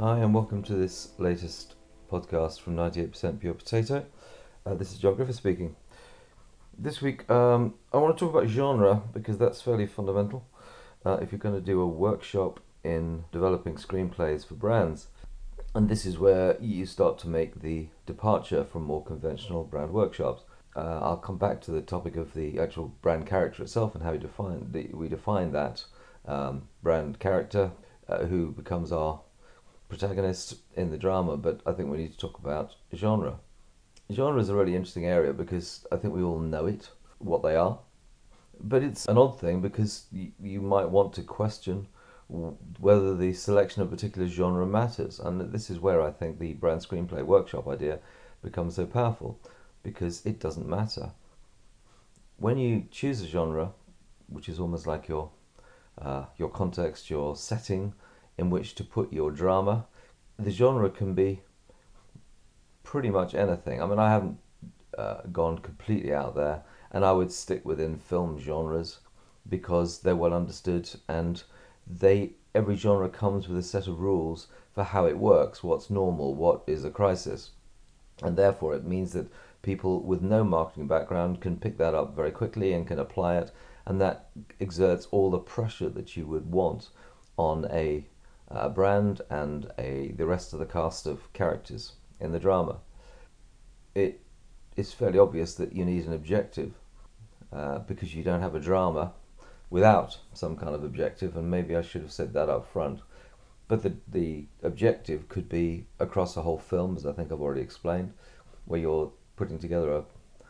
Hi, and welcome to this latest podcast from 98% Pure Potato. This is John Griffith speaking. This week, I want to talk about genre because that's fairly fundamental. If you're going to do a workshop in developing screenplays for brands, and this is where you start to make the departure from more conventional brand workshops. I'll come back to the topic of the actual brand character itself and how we define that brand character, who becomes our protagonist in the drama, but I think we need to talk about genre. Genre is a really interesting area because I think we all know what they are, but it's an odd thing because you might want to question whether the selection of a particular genre matters, and this is where I think the brand screenplay workshop idea becomes so powerful because it doesn't matter. When you choose a genre, which is almost like your context, your setting in which to put your drama, the genre can be pretty much anything. I mean, I haven't gone completely out there, and I would stick within film genres because they're well understood, and every genre comes with a set of rules for how it works, what's normal, what is a crisis, and therefore it means that people with no marketing background can pick that up very quickly and can apply it, and that exerts all the pressure that you would want on a brand and the rest of the cast of characters in the drama. It is fairly obvious that you need an objective because you don't have a drama without some kind of objective, and maybe I should have said that up front. But the objective could be across a whole film, as I think I've already explained, where you're putting together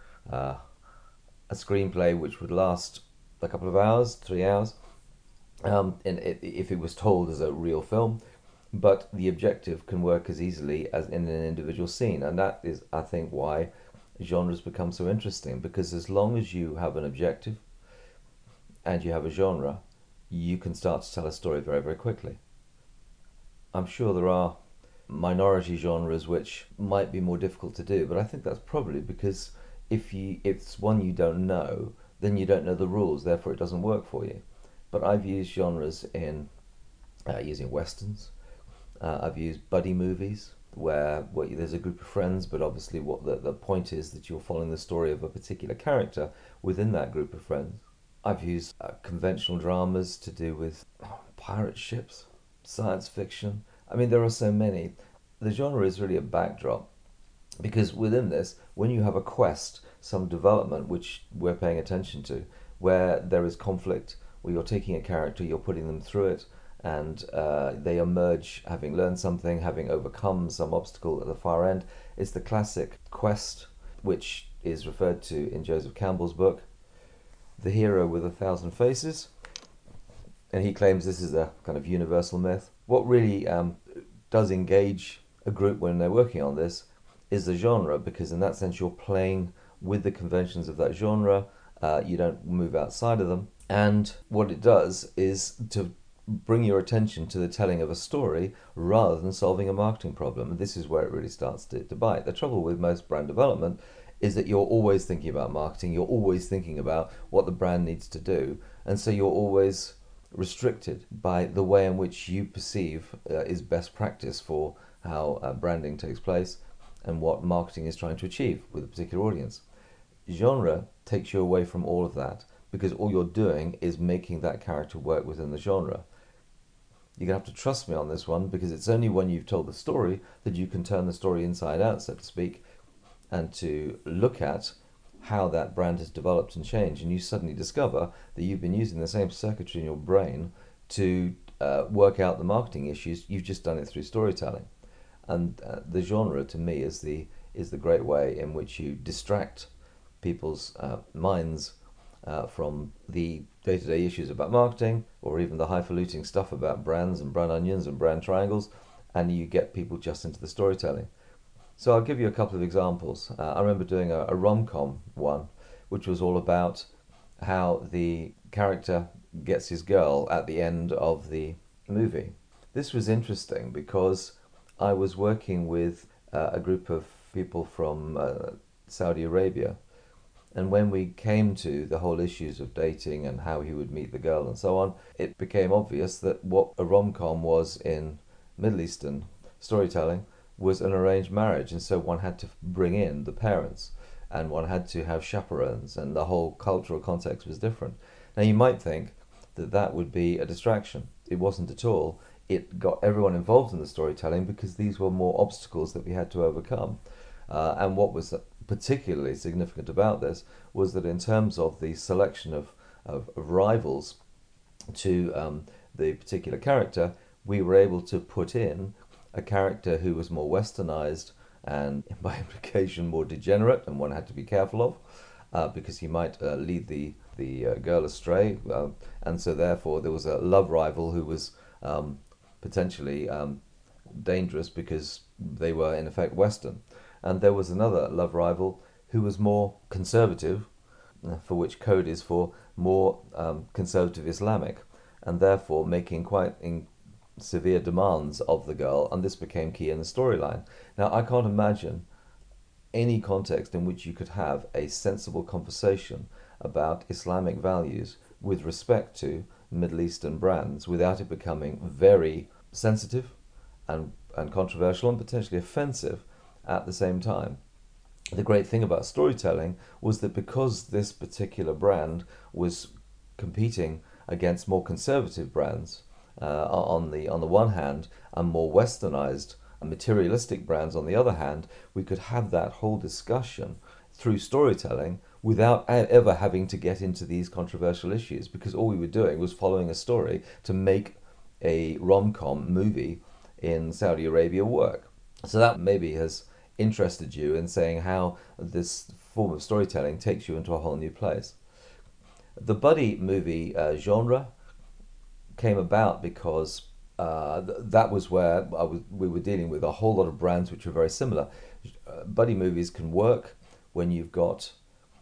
a screenplay which would last a couple of hours, 3 hours, if it was told as a real film. But the objective can work as easily as in an individual scene, and that is, I think, why genres become so interesting, because as long as you have an objective and you have a genre, you can start to tell a story very, very quickly. I'm sure there are minority genres which might be more difficult to do, but I think that's probably because if it's one you don't know, then you don't know the rules, therefore it doesn't work for you. But I've used genres in using westerns. I've used buddy movies where there's a group of friends, but obviously what the point is that you're following the story of a particular character within that group of friends. I've used conventional dramas to do with pirate ships, science fiction. I mean, there are so many. The genre is really a backdrop because within this, when you have a quest, some development which we're paying attention to, where there is conflict, where you're taking a character, you're putting them through it, and they emerge having learned something, having overcome some obstacle at the far end. It's the classic quest, which is referred to in Joseph Campbell's book, The Hero with a Thousand Faces, and he claims this is a kind of universal myth. What really does engage a group when they're working on this is the genre, because in that sense you're playing with the conventions of that genre. You don't move outside of them, and what it does is to bring your attention to the telling of a story rather than solving a marketing problem. And this is where it really starts to bite. The trouble with most brand development is that you're always thinking about marketing, you're always thinking about what the brand needs to do, and so you're always restricted by the way in which you perceive is best practice for how branding takes place and what marketing is trying to achieve with a particular audience. Genre takes you away from all of that because all you're doing is making that character work within the genre. You're going to have to trust me on this one because it's only when you've told the story that you can turn the story inside out, so to speak, and to look at how that brand has developed and changed, and you suddenly discover that you've been using the same circuitry in your brain to work out the marketing issues. You've just done it through storytelling, and the genre to me is the great way in which you distract people's minds from the day-to-day issues about marketing, or even the highfalutin stuff about brands and brand onions and brand triangles, and you get people just into the storytelling. So I'll give you a couple of examples. I remember doing a rom-com one, which was all about how the character gets his girl at the end of the movie. This was interesting because I was working with a group of people from Saudi Arabia, and when we came to the whole issues of dating and how he would meet the girl and so on, it became obvious that what a rom-com was in Middle Eastern storytelling was an arranged marriage, and so one had to bring in the parents, and one had to have chaperones, and the whole cultural context was different. Now you might think that that would be a distraction. It wasn't at all. It got everyone involved in the storytelling because these were more obstacles that we had to overcome. And what was particularly significant about this was that in terms of the selection of rivals to the particular character, we were able to put in a character who was more westernized and, by implication, more degenerate, and one had to be careful of because he might lead the girl astray, and so therefore there was a love rival who was potentially dangerous because they were in effect Western, and there was another love rival who was more conservative, for which code is for more conservative Islamic, and therefore making quite severe demands of the girl, and this became key in the storyline. Now, I can't imagine any context in which you could have a sensible conversation about Islamic values with respect to Middle Eastern brands without it becoming very sensitive and controversial and potentially offensive at the same time. The great thing about storytelling was that because this particular brand was competing against more conservative brands on the one hand, and more westernized and materialistic brands on the other hand, we could have that whole discussion through storytelling without ever having to get into these controversial issues, because all we were doing was following a story to make a rom-com movie in Saudi Arabia work. So that maybe has interested you in saying how this form of storytelling takes you into a whole new place. The buddy movie genre came about because that was where we were dealing with a whole lot of brands which were very similar. Buddy movies can work when you've got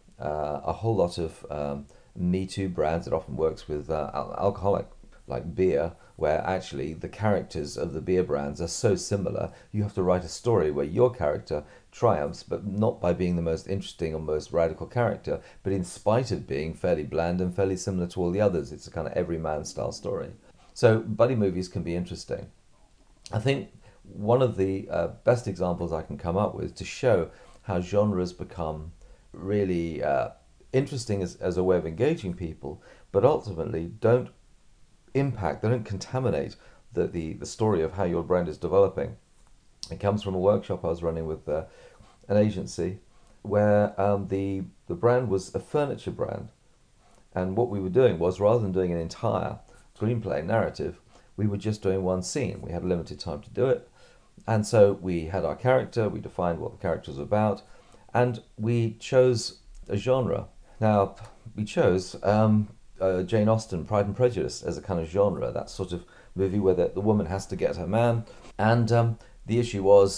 a whole lot of Me Too brands. It often works with alcoholic, like beer, where actually the characters of the beer brands are so similar, you have to write a story where your character triumphs, but not by being the most interesting or most radical character, but in spite of being fairly bland and fairly similar to all the others. It's a kind of everyman style story. So buddy movies can be interesting. I think one of the best examples I can come up with to show how genres become really interesting as a way of engaging people, but ultimately don't impact, they don't contaminate the story of how your brand is developing. It comes from a workshop I was running with an agency where the brand was a furniture brand, and what we were doing was, rather than doing an entire screenplay narrative, we were just doing one scene. We had limited time to do it, and so we had our character, we defined what the character was about, and we chose a genre. Now, we chose Jane Austen, Pride and Prejudice, as a kind of genre, that sort of movie where the woman has to get her man. And the issue was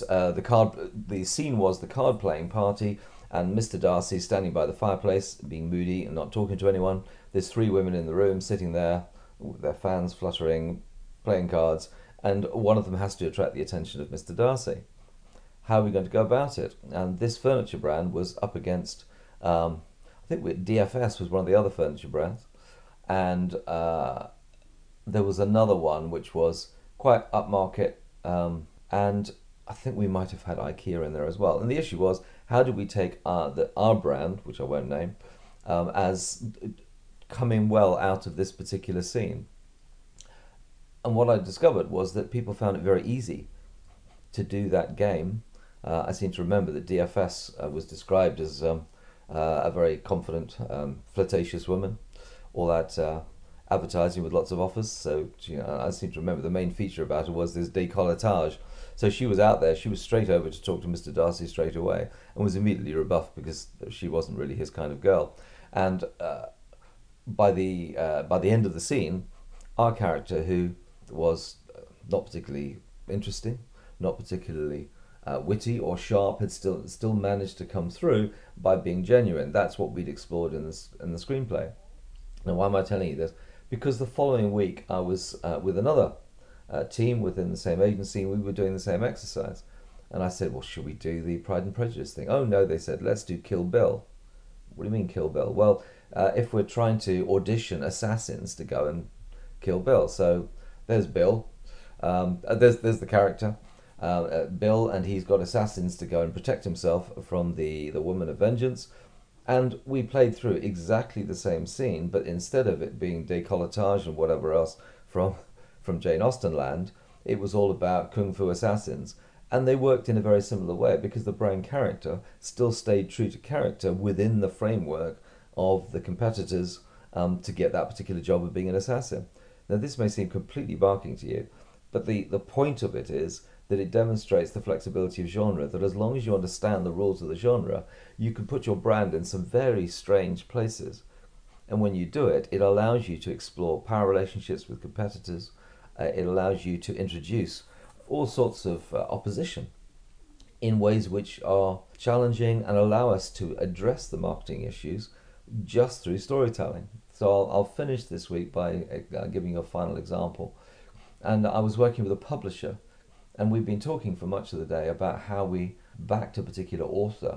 the scene was the card playing party, and Mr. Darcy standing by the fireplace, being moody and not talking to anyone. There's three women in the room sitting there, with their fans fluttering, playing cards, and one of them has to attract the attention of Mr. Darcy. How are we going to go about it? And this furniture brand was up against, I think DFS was one of the other furniture brands, and there was another one which was quite upmarket, and I think we might have had IKEA in there as well. And the issue was, how do we take our brand, which I won't name, as coming well out of this particular scene? And what I discovered was that people found it very easy to do that game. I seem to remember that DFS was described as a very confident, flirtatious woman. All that advertising with lots of offers. So I seem to remember the main feature about her was this décolletage. So she was out there. She was straight over to talk to Mr. Darcy straight away, and was immediately rebuffed because she wasn't really his kind of girl. And by the end of the scene, our character, who was not particularly interesting, not particularly witty or sharp, had still managed to come through by being genuine. That's what we'd explored in the screenplay. Now, why am I telling you this? Because the following week I was with another team within the same agency, and we were doing the same exercise. And I said, well, should we do the Pride and Prejudice thing? Oh, no, they said, let's do Kill Bill. What do you mean Kill Bill? Well, if we're trying to audition assassins to go and kill Bill. So there's Bill, there's the character, Bill, and he's got assassins to go and protect himself from the Woman of Vengeance. And we played through exactly the same scene, but instead of it being décolletage and whatever else from Jane Austen land, it was all about kung fu assassins. And they worked in a very similar way because the Brown character still stayed true to character within the framework of the competitors to get that particular job of being an assassin. Now, this may seem completely barking to you, but the point of it is that it demonstrates the flexibility of genre, that as long as you understand the rules of the genre, you can put your brand in some very strange places. And when you do it, it allows you to explore power relationships with competitors. It allows you to introduce all sorts of opposition in ways which are challenging and allow us to address the marketing issues just through storytelling. So I'll finish this week by giving you a final example. And I was working with a publisher, and we've been talking for much of the day about how we backed a particular author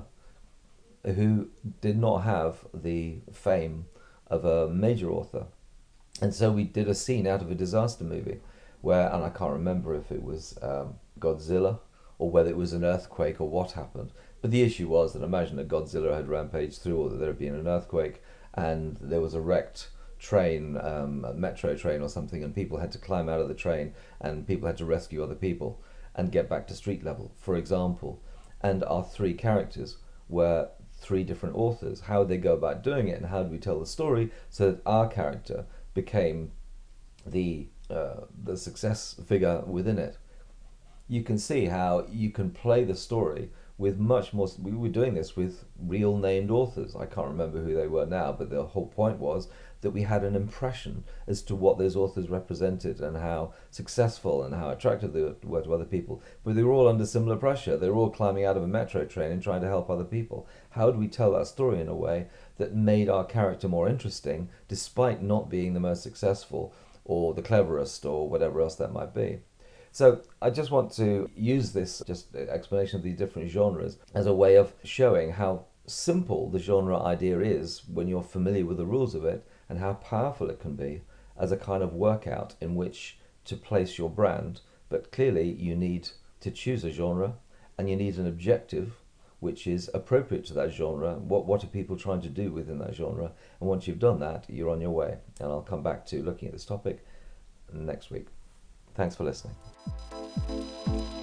who did not have the fame of a major author. And so we did a scene out of a disaster movie where, and I can't remember if it was Godzilla or whether it was an earthquake or what happened. But the issue was that imagine that Godzilla had rampaged through, or that there had been an earthquake and there was a wrecked train, a metro train or something, and people had to climb out of the train and people had to rescue other people and get back to street level, for example. And our three characters were three different authors. How would they go about doing it, and how do we tell the story so that our character became the success figure within it? You can see how you can play the story with much more. We were doing this with real named authors. I can't remember who they were now, but the whole point was that we had an impression as to what those authors represented and how successful and how attractive they were to other people. But they were all under similar pressure. They were all climbing out of a metro train and trying to help other people. How do we tell that story in a way that made our character more interesting, despite not being the most successful or the cleverest or whatever else that might be? So I just want to use this just explanation of these different genres as a way of showing how simple the genre idea is when you're familiar with the rules of it, and how powerful it can be as a kind of workout in which to place your brand. But clearly you need to choose a genre and you need an objective which is appropriate to that genre. What are people trying to do within that genre? And once you've done that, you're on your way. And I'll come back to looking at this topic next week. Thanks for listening.